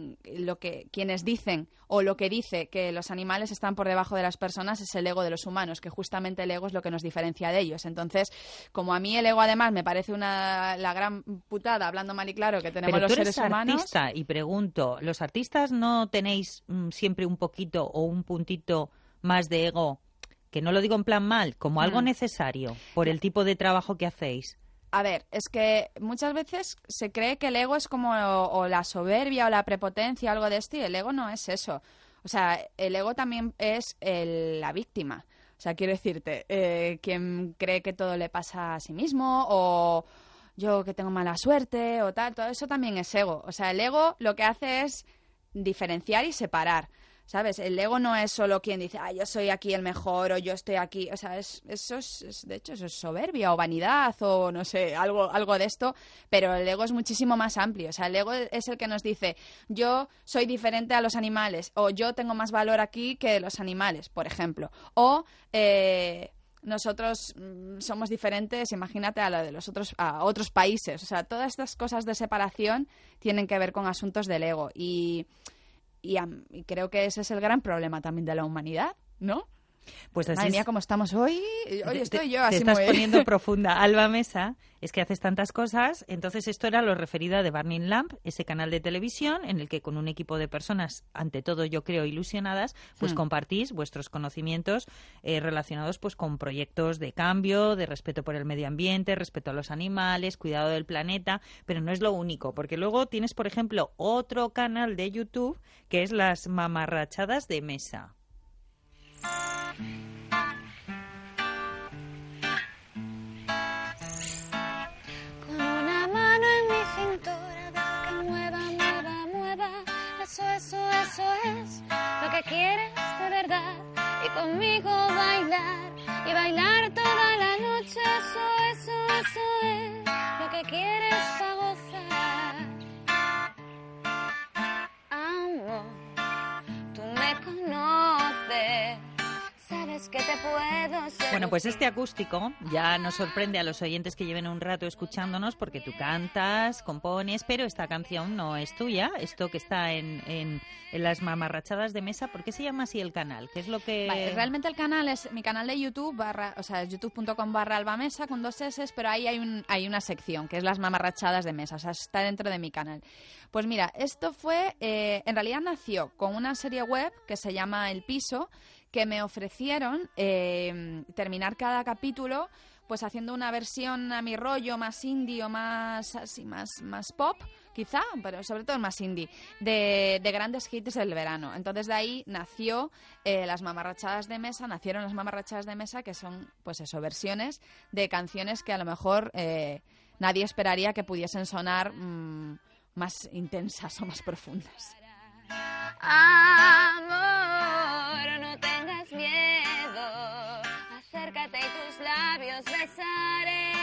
lo que quienes dicen o lo que dice que los animales están por debajo de las personas es el ego de los humanos, que justamente el ego es lo que nos diferencia de ellos. Entonces, como a mí el ego además me parece una la gran putada, hablando mal y claro, que tenemos Pero los tú eres seres humanos. artista y pregunto, ¿los artistas no tenéis mm, siempre un poquito o un puntito más de ego? Que no lo digo en plan mal, como algo Mm. necesario por el tipo de trabajo que hacéis. A ver, es que muchas veces se cree que el ego es como o, o la soberbia o la prepotencia, algo de esto, y el ego no es eso. O sea, el ego también es el- la víctima. O sea, quiero decirte, eh, quien cree que todo le pasa a sí mismo o yo que tengo mala suerte o tal, todo eso también es ego. O sea, el ego lo que hace es diferenciar y separar. ¿Sabes? El ego no es solo quien dice, ah, yo soy aquí el mejor o yo estoy aquí. O sea, es, eso es, es- de hecho, eso es soberbia o vanidad o no sé, algo, algo de esto. Pero el ego es muchísimo más amplio. O sea, el ego es el que nos dice, yo soy diferente a los animales o yo tengo más valor aquí que los animales, por ejemplo. O... Eh, nosotros mm, somos diferentes, imagínate, a la de los otros, a otros países. O sea, todas estas cosas de separación tienen que ver con asuntos del ego. Y, y, am- y creo que ese es el gran problema también de la humanidad, ¿no? Pues así Madre es. mía, cómo estamos hoy. Hoy Te- estoy yo te así estás muy... poniendo profunda. Alba Mesa, es que haces tantas cosas. Entonces esto era lo referido a The Burning Lamp, ese canal de televisión en el que con un equipo de personas, ante todo yo creo ilusionadas, pues Hmm. compartís vuestros conocimientos eh, relacionados pues con proyectos de cambio, de respeto por el medio ambiente, respeto a los animales, cuidado del planeta, pero no es lo único, porque luego tienes, por ejemplo, otro canal de YouTube que es Las Mamarrachadas de Mesa. Con una mano en mi cintura, deja que mueva, mueva, mueva. Eso, eso, eso es lo que quieres de verdad. Y conmigo bailar y bailar toda la noche. Eso, eso, eso es lo que quieres pa' gozar. Amor, tú me conoces, sabes que te puedo ser. Bueno, pues este acústico ya nos sorprende a los oyentes que lleven un rato escuchándonos porque tú cantas, compones, pero esta canción no es tuya, esto que está en, en, en las mamarrachadas de Mesa. ¿Por qué se llama así el canal? ¿Qué es lo que...? Vale, realmente el canal es mi canal de YouTube, barra, o sea, youtube punto com barra albamesa con dos S, pero ahí hay, un, hay una sección que es las mamarrachadas de Mesa, o sea, está dentro de mi canal. Pues mira, esto fue, eh, en realidad nació con una serie web que se llama El Piso, que me ofrecieron eh, terminar cada capítulo pues haciendo una versión a mi rollo más indie o más así más más pop quizá, pero sobre todo más indie de, de grandes hits del verano. Entonces de ahí nació eh, las mamarrachadas de Mesa, nacieron las mamarrachadas de Mesa, que son pues eso, versiones de canciones que a lo mejor eh, nadie esperaría que pudiesen sonar mmm, más intensas o más profundas. Amor, no tengas miedo, acércate y tus labios besaré.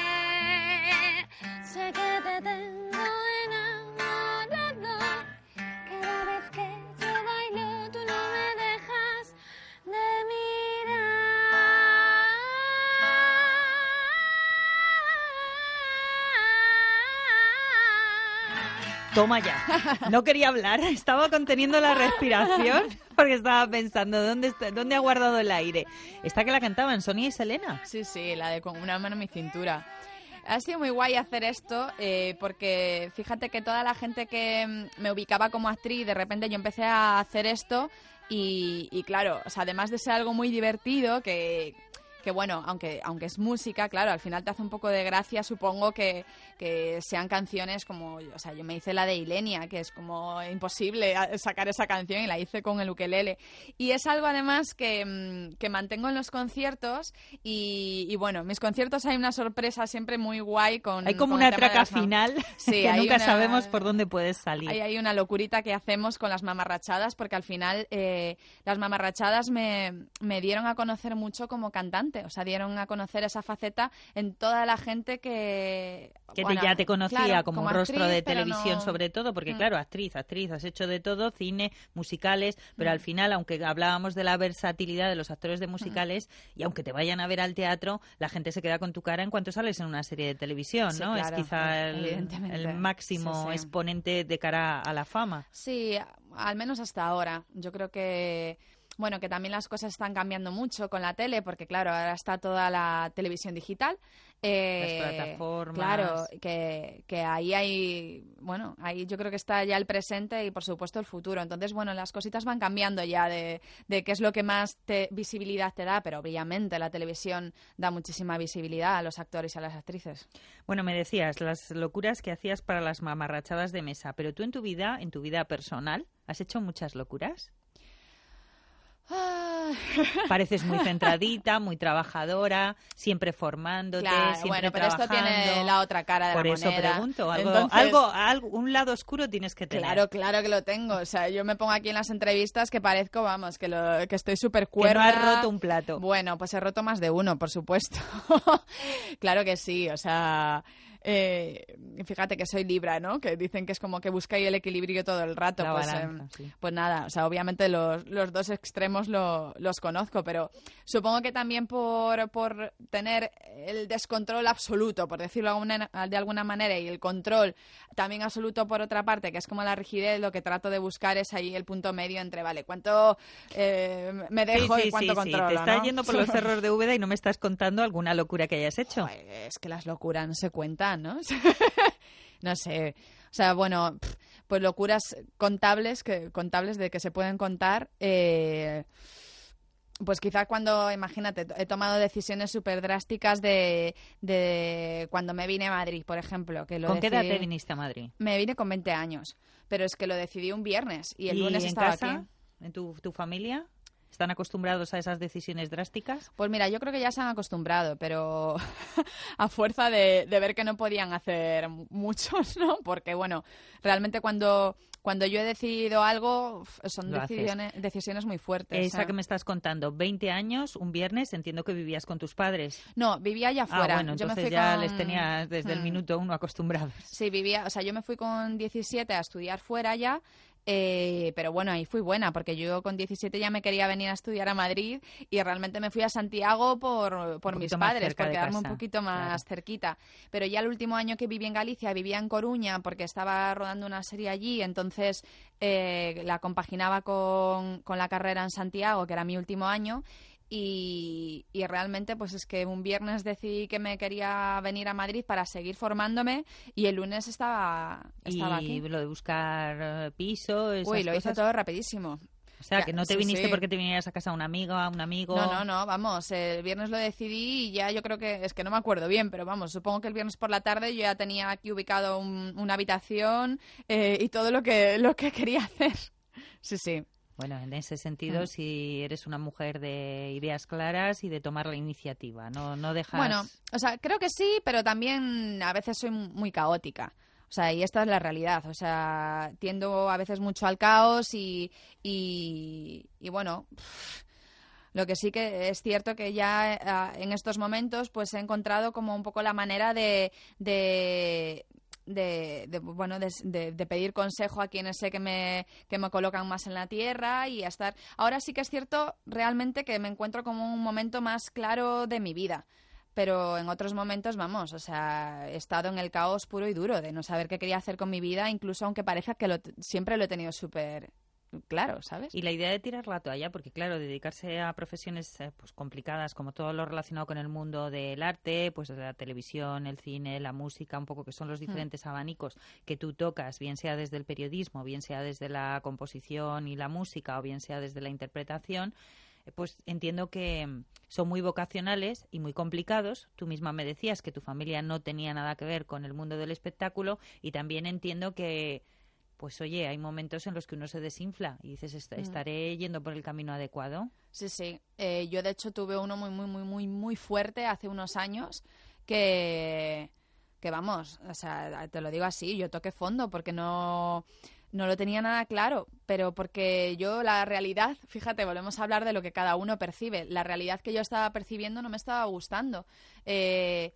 Sé que te tengo enamorado, cada vez que yo bailo tú no me dejas de mirar. Toma ya. No quería hablar, estaba conteniendo la respiración porque estaba pensando, ¿dónde, está, dónde ha guardado el aire? Esta que la cantaban Sonia y Selena. Sí, sí, la de con una mano en mi cintura. Ha sido muy guay hacer esto eh, porque fíjate que toda la gente que mm, me ubicaba como actriz, de repente yo empecé a hacer esto y, y claro, o sea, además de ser algo muy divertido, que, que bueno, aunque aunque es música, claro, al final te hace un poco de gracia, supongo, que, que sean canciones como, o sea, yo me hice la de Ilenia, que es como imposible sacar esa canción y la hice con el ukelele. Y es algo además que, que mantengo en los conciertos y, y bueno, en mis conciertos hay una sorpresa siempre muy guay con... Hay como con una el tema de traca las mam- final sí, que hay nunca una- sabemos por dónde puedes salir. Hay, hay una locurita que hacemos con las mamarrachadas porque al final eh, las mamarrachadas me, me dieron a conocer mucho como cantante, o sea, dieron a conocer esa faceta en toda la gente que... Que bueno, te, ya te conocía claro, como, un actriz, rostro de pero televisión no- sobre todo, porque Mm. claro, actriz, actriz, has hecho de todo, cine, musicales, pero Mm. al final, aunque hablábamos de la versatilidad de los actores de musicales, y aunque te vayan a ver al teatro, la gente se queda con tu cara en cuanto sales en una serie de televisión, Sí, ¿no? claro, es quizá el, evidentemente. el máximo Sí, sí. exponente de cara a la fama. Sí, al menos hasta ahora. Yo creo que, bueno, que también las cosas están cambiando mucho con la tele, porque claro, ahora está toda la televisión digital. Eh, Las plataformas. Claro, que, que ahí hay, bueno, ahí yo creo que está ya el presente y por supuesto el futuro. Entonces, bueno, las cositas van cambiando ya de, de qué es lo que más te, visibilidad te da, pero obviamente la televisión da muchísima visibilidad a los actores y a las actrices. Bueno, me decías las locuras que hacías para las mamarrachadas de mesa, pero tú en tu vida, en tu vida personal, ¿has hecho muchas locuras? Ah. Pareces muy centradita, muy trabajadora, siempre formándote, Claro, siempre bueno, pero esto trabajando. tiene la otra cara de Por la eso moneda. pregunto, algo, Entonces- algo, algo, un lado oscuro tienes que tener. Claro, claro que lo tengo. O sea, yo me pongo aquí en las entrevistas que parezco, vamos, que, lo, que estoy súper Que no cuerda. has roto un plato. Bueno, pues he roto más de uno, por supuesto. Claro que sí, o sea... Eh, fíjate que soy Libra, ¿no? Que dicen que es como que busca ahí el equilibrio todo el rato. La pues, balanza, eh, sí. pues nada, o sea, obviamente los, los dos extremos lo- los conozco, pero supongo que también por, por tener el descontrol absoluto, por decirlo de alguna, de alguna manera, y el control también absoluto por otra parte, que es como la rigidez, lo que trato de buscar es ahí el punto medio entre, vale, cuánto eh, me dejo Sí, sí, y cuánto sí, sí. controlo, Te estás ¿no? yendo por los cerros de Úbeda y no me estás contando alguna locura que hayas hecho. Joder, es que las locuras no se cuentan, ¿no? No sé. O sea, bueno, pff, pues locuras contables, que contables de que se pueden contar. Eh, pues quizás cuando, imagínate, he tomado decisiones súper drásticas de, de cuando me vine a Madrid, por ejemplo. Que lo ¿Con qué edad decidí- te viniste a Madrid? Me vine con veinte años, pero es que lo decidí un viernes y el ¿Y lunes en estaba casa? aquí. ¿En tu, tu familia? ¿Están acostumbrados a esas decisiones drásticas? Pues mira, yo creo que ya se han acostumbrado, pero a fuerza de, de ver que no podían hacer muchos, ¿no? Porque, bueno, realmente cuando, cuando yo he decidido algo, uf, son Lo haces. decisiones, decisiones muy fuertes. Esa ¿eh? que me estás contando, veinte años, un viernes, entiendo que vivías con tus padres. No, vivía allá afuera. Ah, bueno, Yo me entonces fui ya con- les tenías desde el Hmm. minuto uno acostumbrados. Sí, vivía, o sea, yo me fui con diecisiete a estudiar fuera ya, eh, pero bueno, ahí fui buena, porque yo con diecisiete ya me quería venir a estudiar a Madrid y realmente me fui a Santiago por, por Un mis poquito más padres, cerca por de quedarme un casa, poquito más claro. cerquita. Pero ya el último año que viví en Galicia, vivía en Coruña, porque estaba rodando una serie allí, entonces eh, la compaginaba con, con la carrera en Santiago, que era mi último año. Y, y realmente pues es que un viernes decidí que me quería venir a Madrid para seguir formándome y el lunes estaba, estaba Y aquí. lo de buscar eh, piso, esas Uy, lo hice cosas. todo rapidísimo. O sea, Ya, que no te sí, viniste sí. porque te vinieras a casa una amiga, un amigo. No, no, no, vamos, el viernes lo decidí y ya yo creo que, es que no me acuerdo bien, pero vamos, supongo que el viernes por la tarde yo ya tenía aquí ubicado un- una habitación eh, y todo lo que, lo que quería hacer. Sí, sí. Bueno, en ese sentido, Mm. si eres una mujer de ideas claras y de tomar la iniciativa, no, no dejas... Bueno, o sea, creo que sí, pero también a veces soy muy caótica. O sea, y esta es la realidad. O sea, tiendo a veces mucho al caos y, y, y bueno, pff, lo que sí que es cierto que ya eh, en estos momentos pues he encontrado como un poco la manera de... de de, de, bueno de, de, de pedir consejo a quienes sé que me, que me colocan más en la tierra y a estar... Ahora sí que es cierto realmente que me encuentro como un momento más claro de mi vida. Pero en otros momentos, vamos, o sea, he estado en el caos puro y duro de no saber qué quería hacer con mi vida, incluso aunque parezca que lo, siempre lo he tenido súper claro, ¿sabes? Y la idea de tirar la toalla, porque claro, dedicarse a profesiones eh, pues complicadas, como todo lo relacionado con el mundo del arte, pues la televisión, el cine, la música, un poco que son los diferentes mm. abanicos que tú tocas, bien sea desde el periodismo, bien sea desde la composición y la música, o bien sea desde la interpretación, pues entiendo que son muy vocacionales y muy complicados. Tú misma me decías que tu familia no tenía nada que ver con el mundo del espectáculo y también entiendo que, pues oye, hay momentos en los que uno se desinfla y dices, Est- estaré yendo por el camino adecuado. Sí, sí. Eh, yo, de hecho, tuve uno muy, muy, muy, muy, muy fuerte hace unos años que, que vamos, o sea, te lo digo así, yo toqué fondo porque no... No lo tenía nada claro, pero porque yo la realidad, fíjate, volvemos a hablar de lo que cada uno percibe. La realidad que yo estaba percibiendo no me estaba gustando. Eh,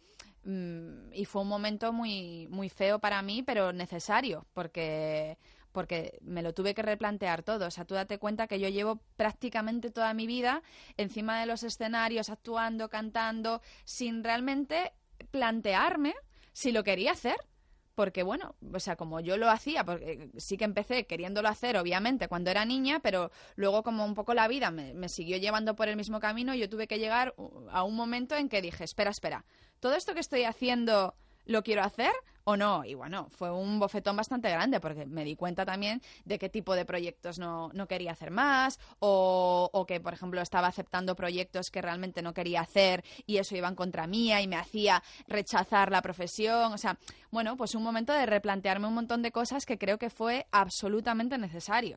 y fue un momento muy, muy feo para mí, pero necesario, porque, porque me lo tuve que replantear todo. O sea, tú date cuenta que yo llevo prácticamente toda mi vida encima de los escenarios, actuando, cantando, sin realmente plantearme si lo quería hacer. Porque, bueno, o sea, como yo lo hacía, porque sí que empecé queriéndolo hacer, obviamente, cuando era niña, pero luego como un poco la vida me, me siguió llevando por el mismo camino, yo tuve que llegar a un momento en que dije, espera, espera, ¿todo esto que estoy haciendo lo quiero hacer o no? Y bueno, fue un bofetón bastante grande porque me di cuenta también de qué tipo de proyectos no, no quería hacer más o, o que, por ejemplo, estaba aceptando proyectos que realmente no quería hacer y eso iba en contra mía y me hacía rechazar la profesión. O sea, bueno, pues un momento de replantearme un montón de cosas que creo que fue absolutamente necesario.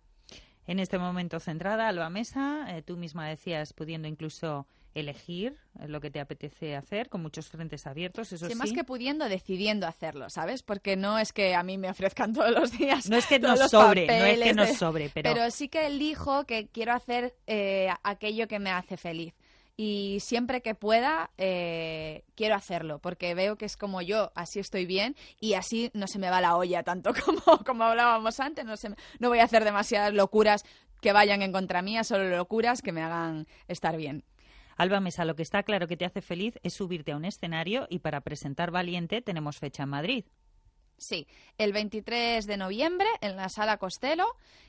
En este momento centrada, Alba Mesa, eh, tú misma decías, pudiendo incluso elegir lo que te apetece hacer, con muchos frentes abiertos, eso sí. Sí, más que pudiendo, decidiendo hacerlo, ¿sabes? Porque no es que a mí me ofrezcan todos los días. No es que nos nos sobre, papeles, no es que nos de... sobre, pero... Pero sí que elijo que quiero hacer eh, aquello que me hace feliz. Y siempre que pueda, eh, quiero hacerlo, porque veo que es como yo, así estoy bien y así no se me va la olla tanto como, como hablábamos antes. No, se me, no voy a hacer demasiadas locuras que vayan en contra mía, solo locuras que me hagan estar bien. Alba Mesa, lo que está claro que te hace feliz es subirte a un escenario y para presentar Valiente tenemos fecha en Madrid. Sí, el veintitrés de noviembre en la Sala Costello.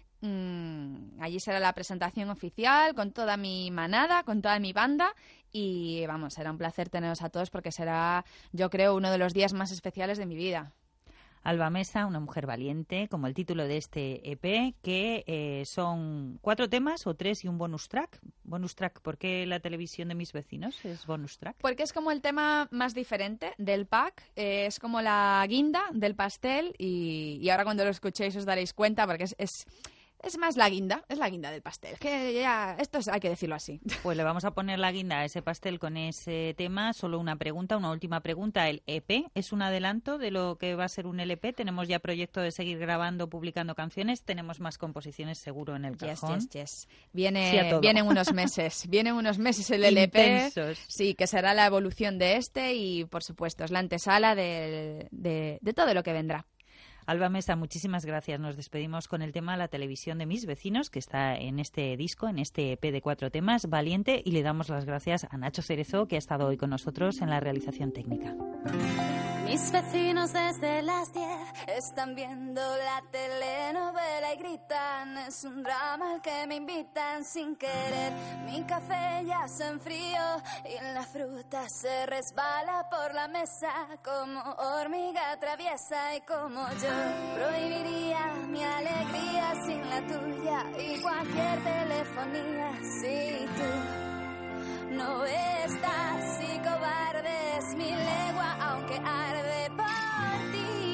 Mm, allí será la presentación oficial con toda mi manada, con toda mi banda y vamos, será un placer teneros a todos porque será, yo creo, uno de los días más especiales de mi vida. Alba Mesa, una mujer valiente, como el título de este E P, que eh, son cuatro temas o tres y un bonus track. Bonus track, ¿por qué la televisión de mis vecinos es bonus track? Porque es como el tema más diferente del pack, eh, es como la guinda del pastel y, y ahora cuando lo escuchéis os daréis cuenta porque es... es Es más la guinda, es la guinda del pastel, que ya, esto es, hay que decirlo así. Pues le vamos a poner la guinda a ese pastel con ese tema. Solo una pregunta, una última pregunta. ¿El E P es un adelanto de lo que va a ser un L P? ¿Tenemos ya proyecto de seguir grabando, publicando canciones? ¿Tenemos más composiciones seguro en el yes, cajón? Yes, yes. Viene, Sí a todo. vienen unos meses, vienen unos meses el L P. Intensos. Sí, que será la evolución de este y, por supuesto, es la antesala de, de, de todo lo que vendrá. Alba Mesa, muchísimas gracias. Nos despedimos con el tema La televisión de mis vecinos, que está en este disco, en este E P de cuatro temas, Valiente, y le damos las gracias a Nacho Cerezo, que ha estado hoy con nosotros en la realización técnica. Mis vecinos desde las diez están viendo la telenovela y gritan, es un drama al que me invitan sin querer. Mi café ya se enfrió y la fruta se resbala por la mesa como hormiga traviesa y como yo. Prohibiría mi alegría sin la tuya y cualquier telefonía si tú no estás y cobarde es mi legua aunque arde por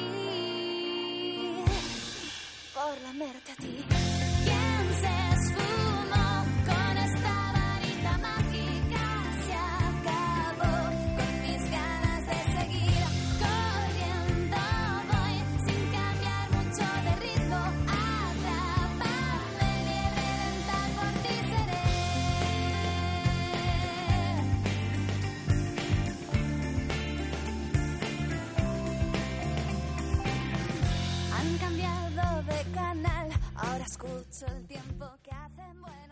ti, por lamerte a ti. ¿Quién se esfumó con esta varita mágica? Se acabó con mis ganas de seguir corriendo, voy sin cambiar mucho de ritmo, atrapame y reventar por ti seré. Han cambiado de canal, ahora escucho el tiempo que hacen bueno.